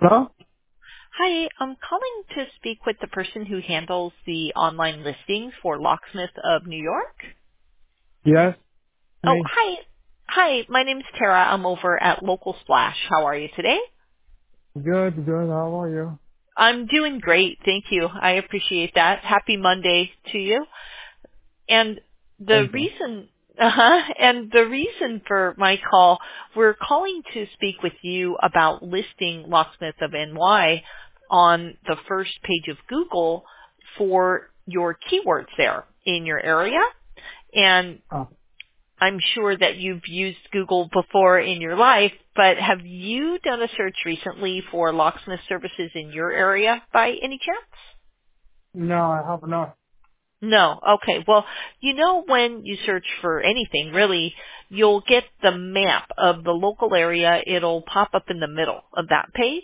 Hello? Hi, I'm calling to speak with the person who handles the online listings for Locksmith of New York. Yes, Oh, me. hi. Hi, my name's Tara. I'm over at Local Splash. How are you today? Good, good. How are you? I'm doing great. Thank you. I appreciate that. Happy Monday to you. And the Thank you. reason and the reason for my call, we're calling to speak with you about listing Locksmith of NY on the first page of Google for your keywords there in your area. And Oh, I'm sure that you've used Google before in your life, but have you done a search recently for locksmith services in your area by any chance? no, I have not. No. Okay. Well, you know when you search for anything, really, you'll get the map of the local area. It'll pop up in the middle of that page.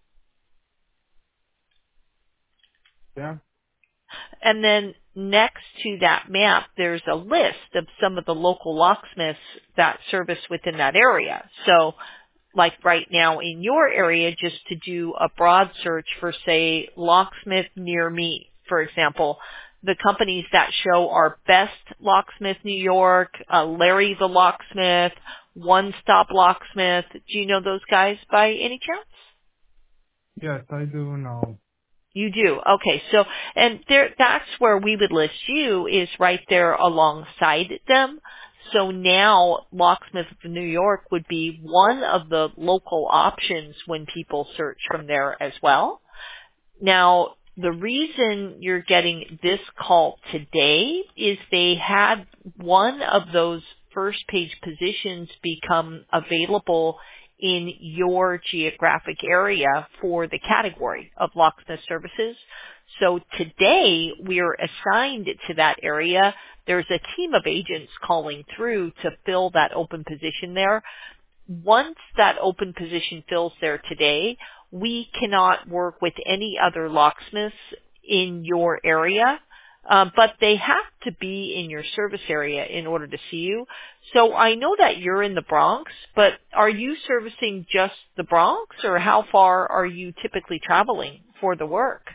Yeah. And then next to that map, there's a list of some of the local locksmiths that service within that area. So like right now in your area, just to do a broad search for, say, locksmith near me, for example, the companies that show are Best Locksmith New York, Larry the Locksmith, One Stop Locksmith. Do you know those guys by any chance? Yes, I do know. You do. Okay. So, and there, that's where we would list you is right there alongside them. So now Locksmith of New York would be one of the local options when people search from there as well. Now, the reason you're getting this call today is they had one of those first page positions become available in your geographic area for the category of locksmith services. So today we're assigned to that area. There's a team of agents calling through to fill that open position there. Once that open position fills there today, we cannot work with any other locksmiths in your area, but they have to be in your service area in order to see you. So I know that you're in the Bronx, but are you servicing just the Bronx, or how far are you typically traveling for the work?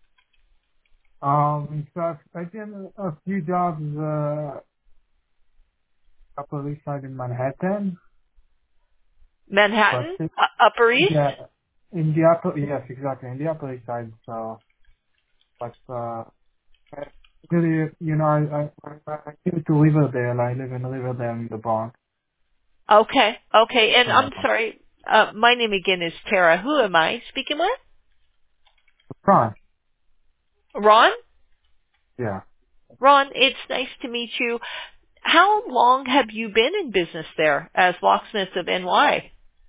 In fact, I did a few jobs, Upper East Side in Manhattan, but Manhattan? Upper East? yeah, in the upper, yes, exactly, in the Upper East Side, so, but, really, I came to Riverdale. I live in Riverdale in the Bronx, Okay, okay. And I'm so, sorry, my name again is Tara. Who am I speaking with? France, Ron? yeah, Ron, it's nice to meet you. How long have you been in business there as locksmith of NY?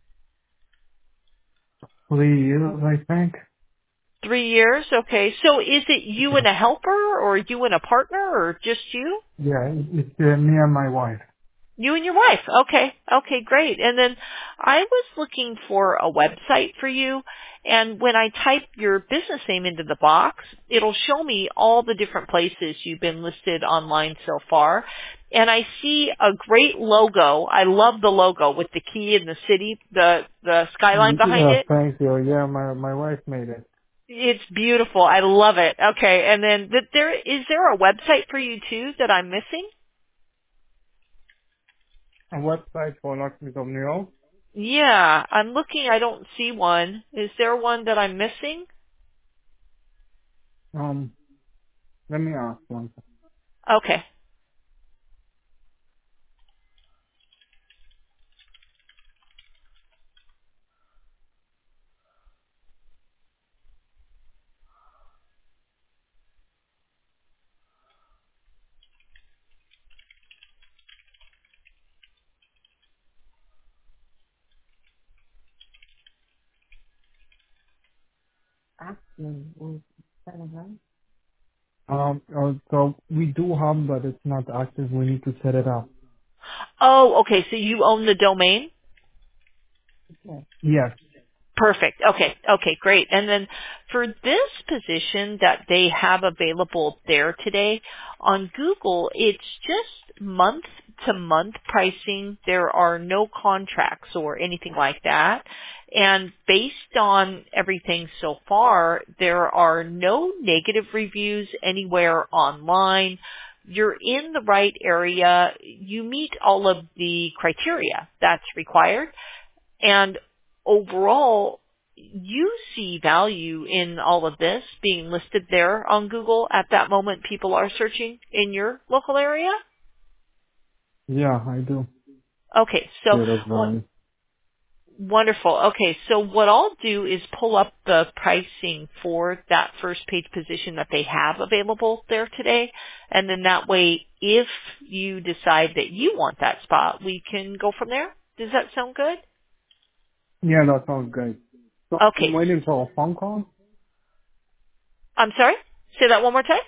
3 years, I think. 3 years? Okay. So is it you and a helper, or you and a partner, or just you? Yeah, it's me and my wife. You and your wife. Okay. Okay, great. And then I was looking for a website for you, and when I type your business name into the box, it'll show me all the different places you've been listed online so far. And I see a great logo. I love the logo with the key and the city, the skyline behind Yeah, it. thank you. Yeah, my wife made it. It's beautiful. I love it. Okay. And then is there a website for you too that I'm missing? A website for Locksmith of New York. Yeah, I'm looking. I don't see one. Is there one that I'm missing? Um, let me ask one. Okay. So we do have, but it's not active. We need to set it up. Oh, okay. So you own the domain? Yes. Perfect. Okay. Okay, great. And then for this position that they have available there today on Google, it's just month month-to-month pricing. There are no contracts or anything like that. And based on everything so far, there are no negative reviews anywhere online. You're in the right area. You meet all of the criteria that's required. And overall, you see value in all of this being listed there on Google at that moment people are searching in your local area? Yeah, I do. Okay, so Yeah, that's fine. wonderful. Okay, so what I'll do is pull up the pricing for that first page position that they have available there today. And then that way, if you decide that you want that spot, we can go from there. Does that sound good? Yeah, that sounds great. So I'm Okay. waiting for a phone call. I'm sorry? Say that one more time?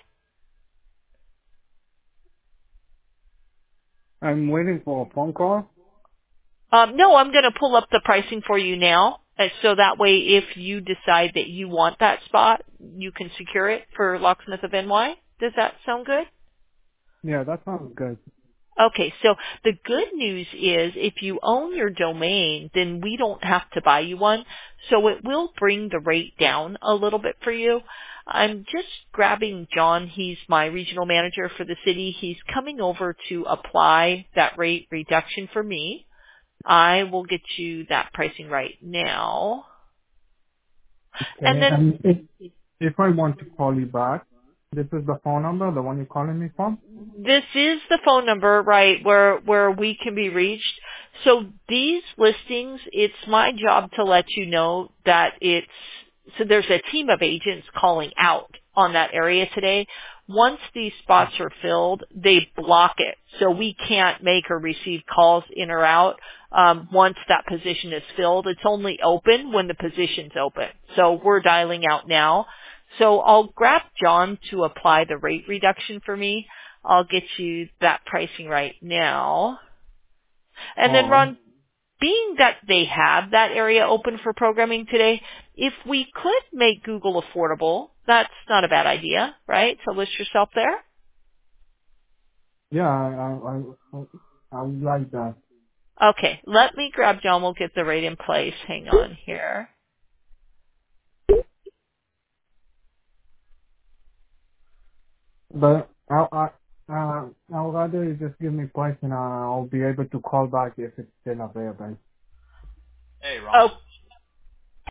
I'm waiting for a phone call. No, I'm going to pull up the pricing for you now. So that way, if you decide that you want that spot, you can secure it for Locksmith of NY. Does that sound good? Yeah, that sounds good. Okay, so the good news is if you own your domain, then we don't have to buy you one. So it will bring the rate down a little bit for you. I'm just grabbing John. He's my regional manager for the city. He's coming over to apply that rate reduction for me. I will get you that pricing right now. And Okay, then and if I want to call you back, this is the phone number, the one you're calling me from? this is the phone number, right, where we can be reached. So these listings, it's my job to let you know that so there's a team of agents calling out on that area today. Once these spots are filled, they block it. So we can't make or receive calls in or out. Once that position is filled, it's only open when the position's open. So we're dialing out now. So I'll grab John to apply the rate reduction for me. I'll get you that pricing right now. And then Alright. Ron, being that they have that area open for programming today, if we could make Google affordable, that's not a bad idea, right? To list yourself there. Yeah, I would like that. Okay, let me grab John. We'll get the rate in place. Hang on here. But I'll rather you just give me price and I'll be able to call back if it's still available. Oh,